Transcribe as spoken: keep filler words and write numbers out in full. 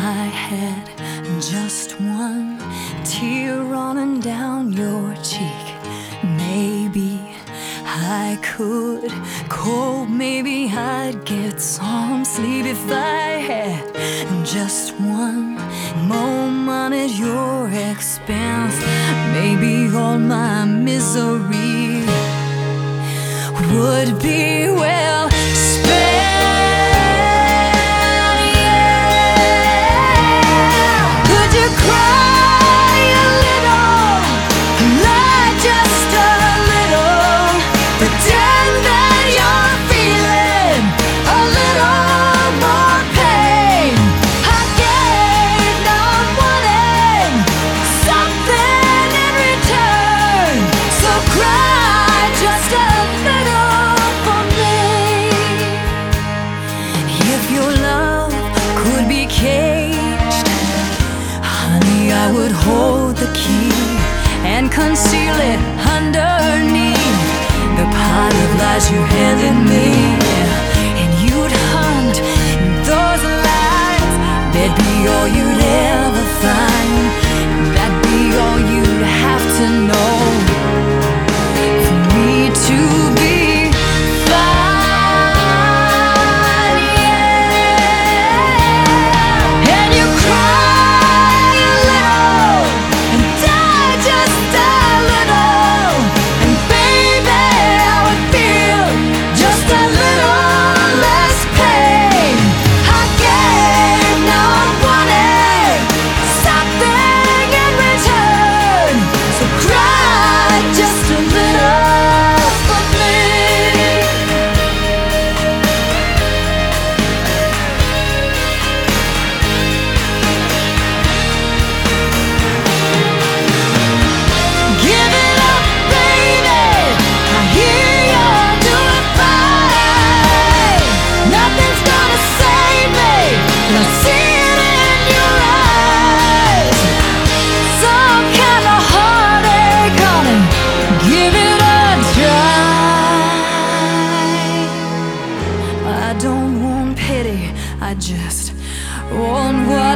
I had just one tear running down your cheek, maybe I could cope, maybe I'd get some sleep if I had just one moment at your expense. Maybe all my misery would be well spent. Yeah. Could you cry a little, lie just a little, pretend that you're feeling a little more pain? I gave not wanting something in return, so cry just a little for me. If your love could be caged, honey, I would hold the key and conceal it underneath the pile of lies you handed me. And you'd hunt in those lies, they'd be all you'd ever find. That'd be all you'd have to know for me to be fine, yeah. And you cry a little and die just a little, and baby, I would feel just a little less pain. I gave not wanting something in return, so cry just a little for me. Give it up, baby, I hear you're doing fine. Nothing's gonna save me, and I see it in your eyes. Some kind of heartache, honey, give it a try. I don't want pity, I just want what